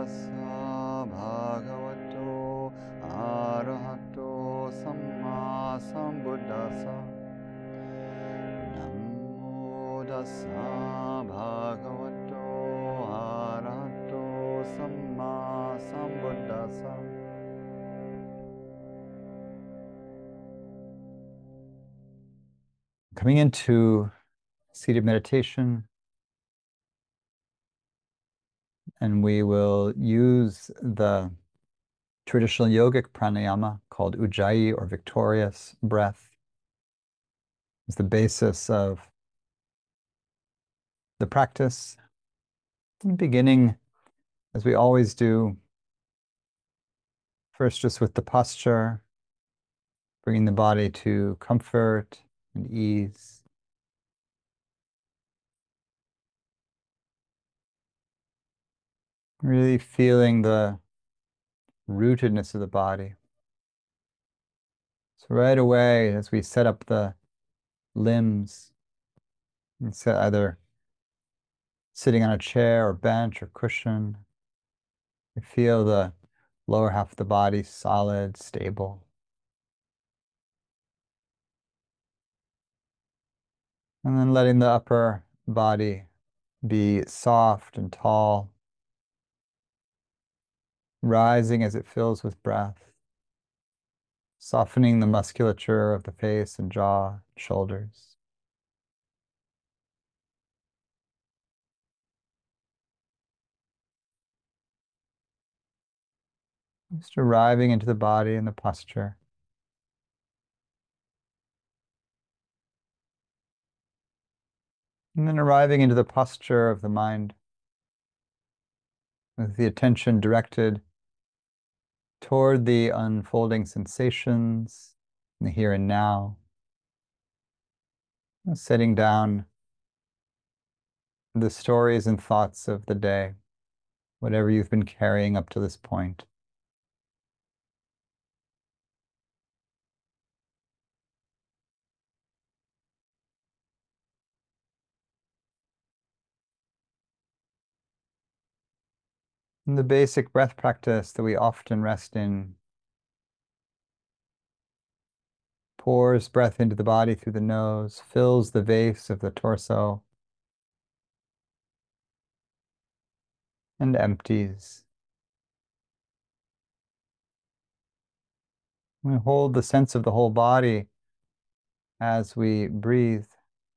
tassa bhagavato arahato samma sambuddhassa. Namo tassa bhagavato arahato samma sambuddhassa. Coming into seated meditation, and we will use the traditional yogic pranayama called Ujjayi or victorious breath as the basis of the practice. Beginning, as we always do, first just with the posture, bringing the body to comfort and ease. Really feeling the rootedness of the body. So right away, as we set up the limbs, either sitting on a chair or bench or cushion, you feel the lower half of the body solid, stable. And then letting the upper body be soft and tall, rising as it fills with breath, softening the musculature of the face and jaw, shoulders. Just arriving into the body and the posture. And then arriving into the posture of the mind with the attention directed toward the unfolding sensations in the here and now, setting down the stories and thoughts of the day, whatever you've been carrying up to this point. And the basic breath practice that we often rest in pours breath into the body through the nose, fills the base of the torso, and empties. We hold the sense of the whole body as we breathe.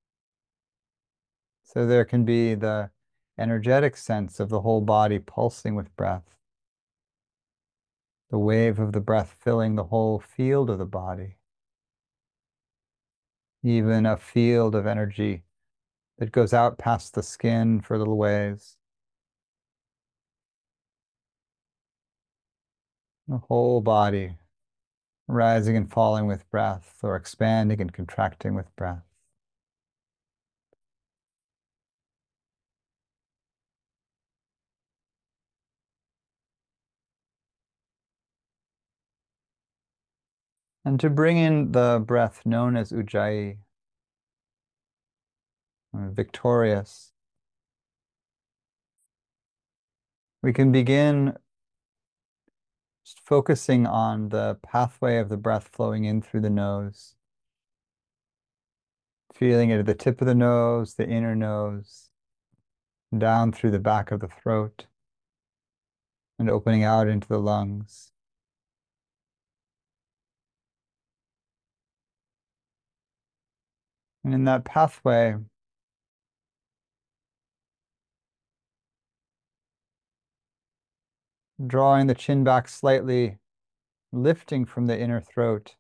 So there can be the energetic sense of the whole body pulsing with breath, the wave of the breath filling the whole field of the body, even a field of energy that goes out past the skin for a little ways. The whole body rising and falling with breath, or expanding and contracting with breath. And to bring in the breath known as Ujjayi, victorious, we can begin just focusing on the pathway of the breath flowing in through the nose, feeling it at the tip of the nose, the inner nose, down through the back of the throat, and opening out into the lungs. And in that pathway, drawing the chin back slightly, lifting from the inner throat.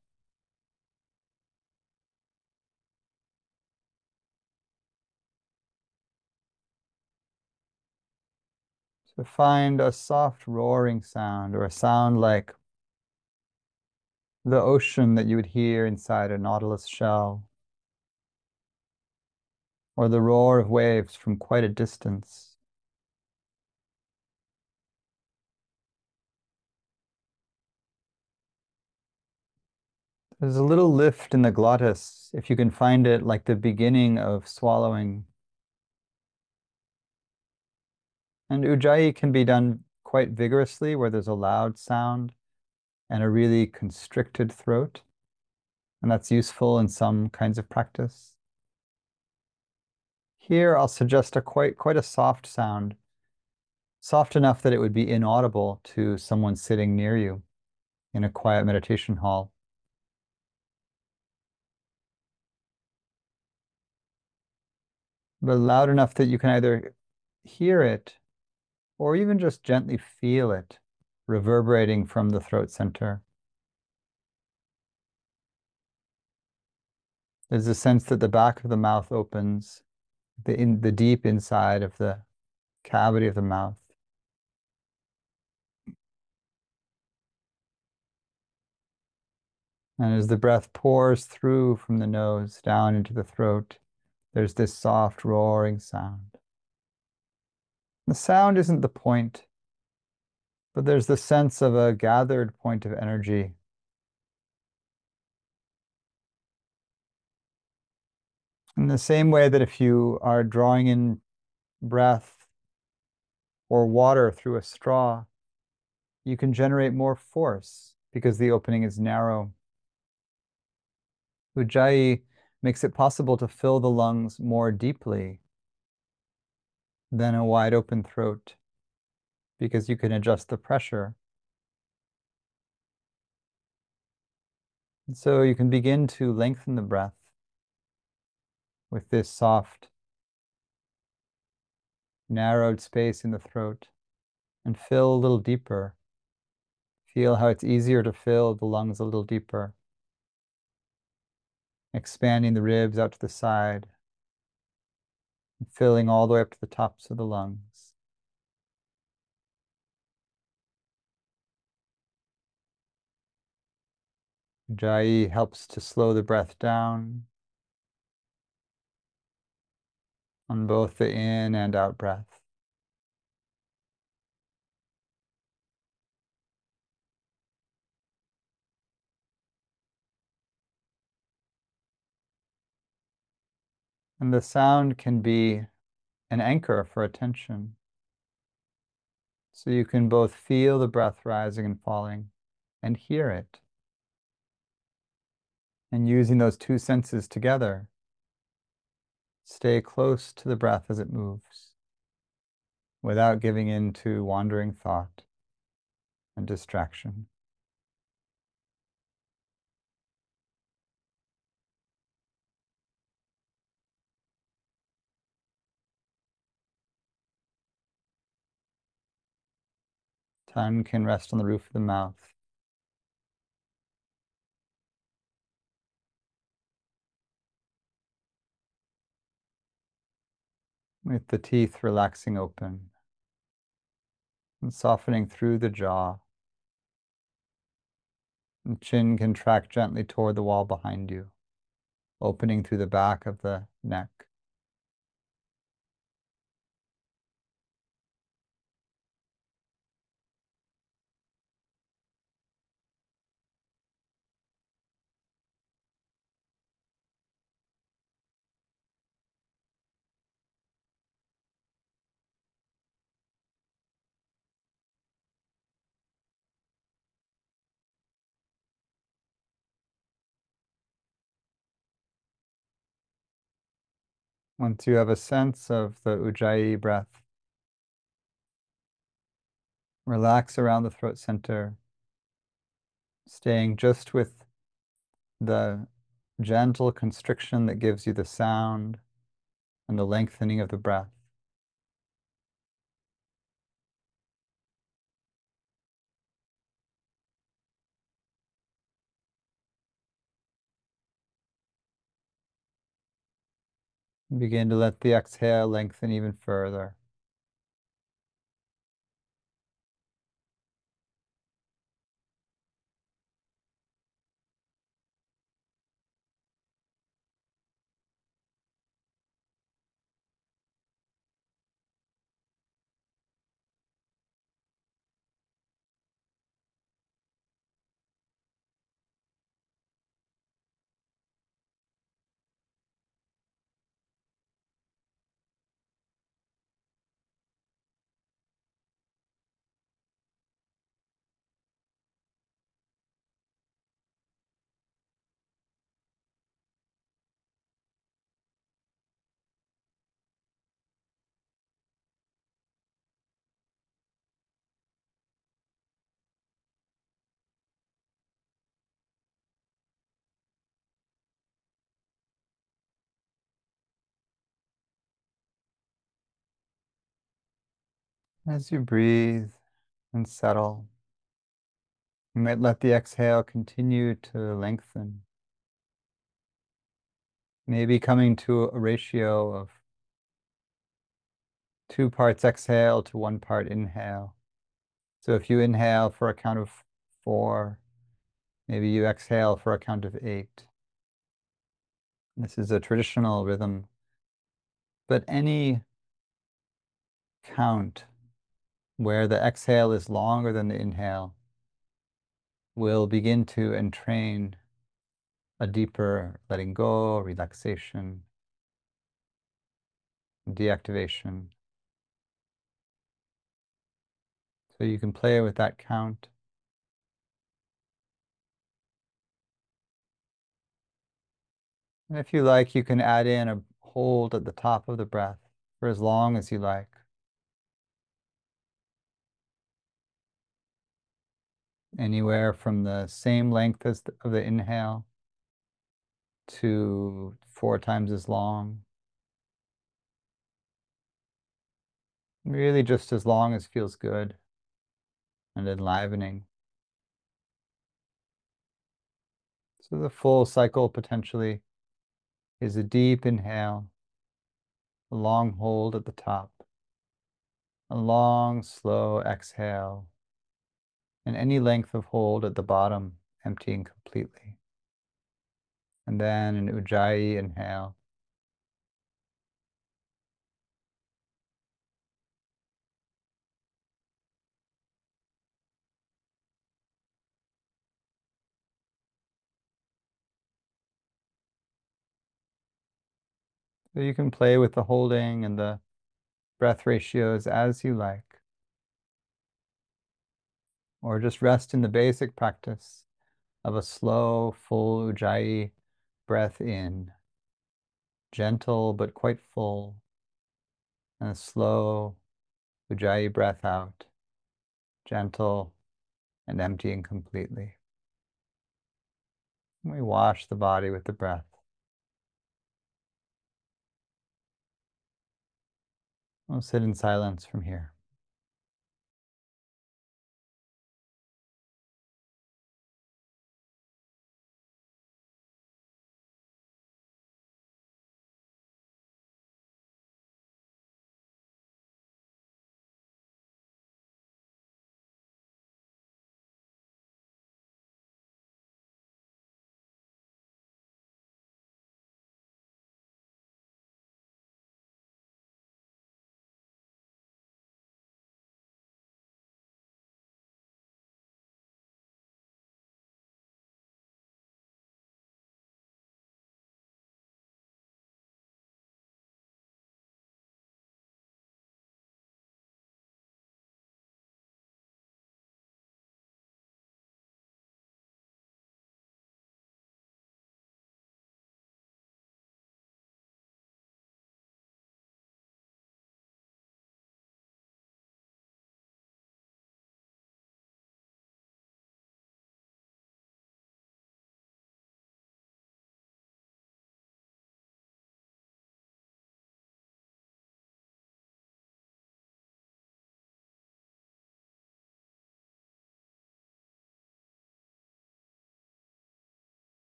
So find a soft roaring sound, or a sound like the ocean that you would hear inside a nautilus shell, or the roar of waves from quite a distance. There's a little lift in the glottis, if you can find it, like the beginning of swallowing. And Ujjayi can be done quite vigorously where there's a loud sound and a really constricted throat. And that's useful in some kinds of practice. Here, I'll suggest a quite a soft sound, soft enough that it would be inaudible to someone sitting near you in a quiet meditation hall. But loud enough that you can either hear it or even just gently feel it reverberating from the throat center. There's a sense that the back of the mouth opens, the deep inside of the cavity of the mouth. And as the breath pours through from the nose down into the throat, there's this soft roaring sound. The sound isn't the point, but there's the sense of a gathered point of energy. In the same way that if you are drawing in breath or water through a straw, you can generate more force because the opening is narrow. Ujjayi makes it possible to fill the lungs more deeply than a wide open throat because you can adjust the pressure. And so you can begin to lengthen the breath with this soft, narrowed space in the throat and fill a little deeper. Feel how it's easier to fill the lungs a little deeper, expanding the ribs out to the side, and filling all the way up to the tops of the lungs. Ujjayi helps to slow the breath down on both the in and out breath. And the sound can be an anchor for attention. So you can both feel the breath rising and falling and hear it. And using those two senses together, stay close to the breath as it moves without giving in to wandering thought and distraction. Tongue can rest on the roof of the mouth. With the teeth relaxing open and softening through the jaw. The chin can track gently toward the wall behind you, opening through the back of the neck. Once you have a sense of the Ujjayi breath, relax around the throat center, staying just with the gentle constriction that gives you the sound and the lengthening of the breath. Begin to let the exhale lengthen even further. As you breathe and settle, you might let the exhale continue to lengthen, maybe coming to a ratio of 2 parts exhale to 1 part inhale. So if you inhale for a count of 4, maybe you exhale for a count of 8. This is a traditional rhythm, but any count where the exhale is longer than the inhale will begin to entrain a deeper letting go, relaxation, deactivation. So you can play with that count. And if you like, you can add in a hold at the top of the breath for as long as you like. Anywhere from the same length as of the inhale to 4 times as long. Really just as long as feels good and enlivening. So the full cycle potentially is a deep inhale, a long hold at the top, a long, slow exhale, and any length of hold at the bottom, emptying completely. And then an Ujjayi inhale. So you can play with the holding and the breath ratios as you like, or just rest in the basic practice of a slow, full Ujjayi breath in, gentle but quite full, and a slow Ujjayi breath out, gentle and emptying completely. We wash the body with the breath. We'll sit in silence from here.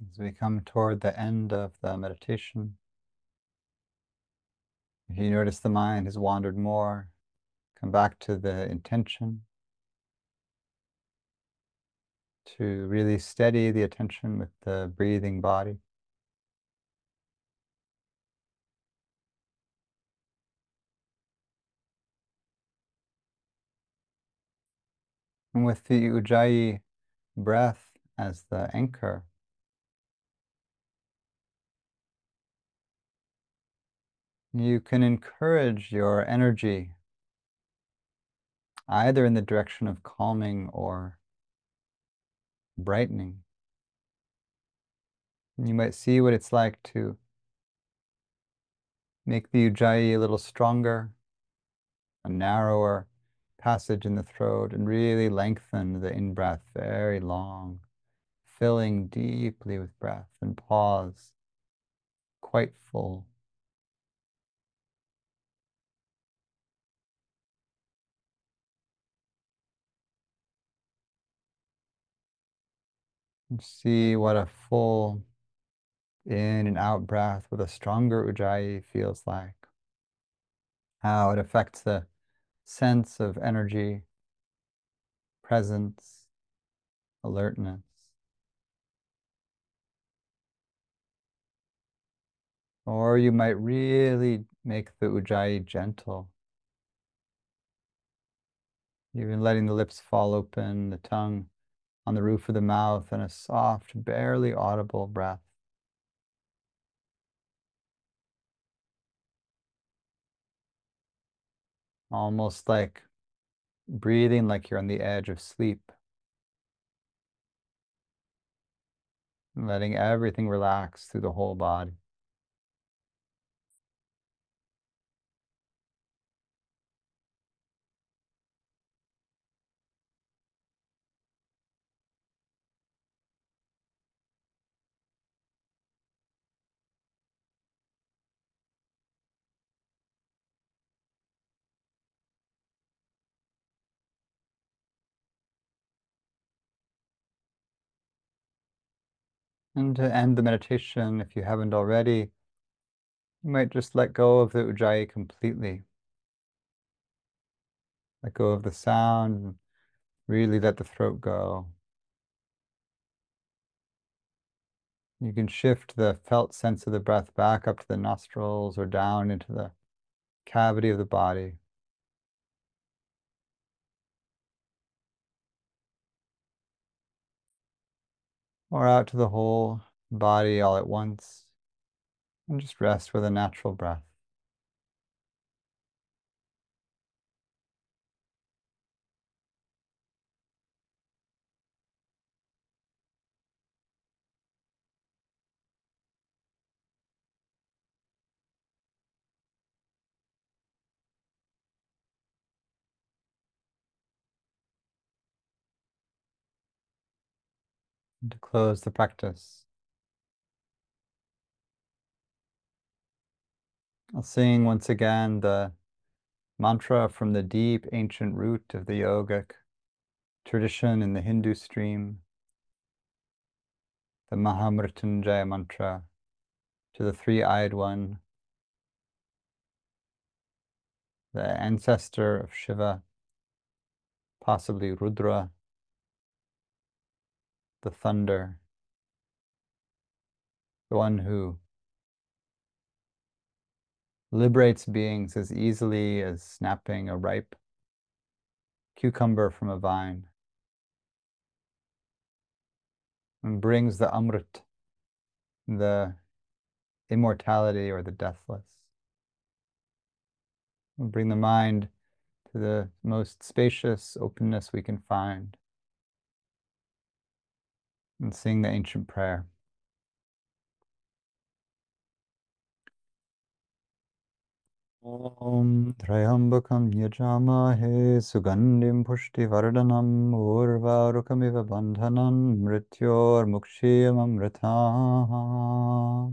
As we come toward the end of the meditation, if you notice the mind has wandered more, come back to the intention to really steady the attention with the breathing body. And with the Ujjayi breath as the anchor, you can encourage your energy either in the direction of calming or brightening. You might see what it's like to make the Ujjayi a little stronger, a narrower passage in the throat, and really lengthen the in-breath very long, filling deeply with breath, and pause quite full. And see what a full in and out breath with a stronger Ujjayi feels like. How it affects the sense of energy, presence, alertness. Or you might really make the Ujjayi gentle, even letting the lips fall open, the tongue on the roof of the mouth, and a soft, barely audible breath. Almost like breathing like you're on the edge of sleep, letting everything relax through the whole body. And to end the meditation, if you haven't already, you might just let go of the Ujjayi completely. Let go of the sound, and really let the throat go. You can shift the felt sense of the breath back up to the nostrils or down into the cavity of the body. Or out to the whole body all at once, and just rest with a natural breath. And to close the practice, I'll sing once again the mantra from the deep ancient root of the yogic tradition in the Hindu stream, the Mahamrityunjaya mantra to the three-eyed one, the ancestor of Shiva, possibly Rudra, the thunder, the one who liberates beings as easily as snapping a ripe cucumber from a vine, and brings the Amrit, the immortality or the deathless. And bring the mind to the most spacious openness we can find, and sing the ancient prayer. Om Trayambakam Yajamahe Sugandim Pushtivardhanam Urvarukamiva Bandhanam Mrityor Mukshiyamamritat.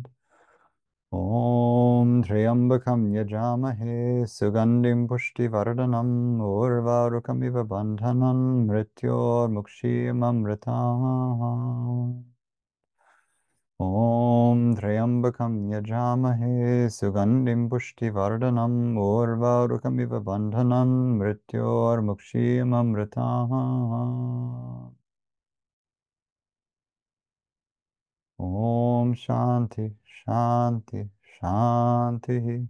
Om Trayambakam Yajamahe Sugandim Pushtivardhanam Urvarukamiva Bandhanam Mrityor Mukshiyamamritat. Om Trayambakam Yajamahe Sugandim Pushtivardhanam Urvarukamiva Bandhanam Mrityor Mukshiyam Amritaha. Om Shanti Shanti Shanti.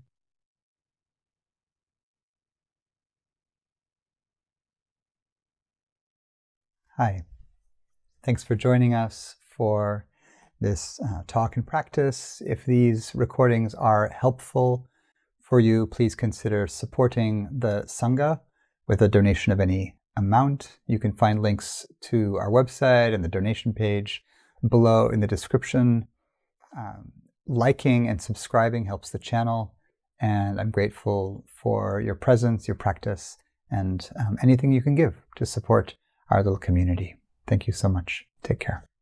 Hi, thanks for joining us for this talk and practice. If these recordings are helpful for you, please consider supporting the Sangha with a donation of any amount. You can find links to our website and the donation page below in the description. Liking and subscribing helps the channel, and I'm grateful for your presence, your practice, and anything you can give to support our little community. Thank you so much. Take care.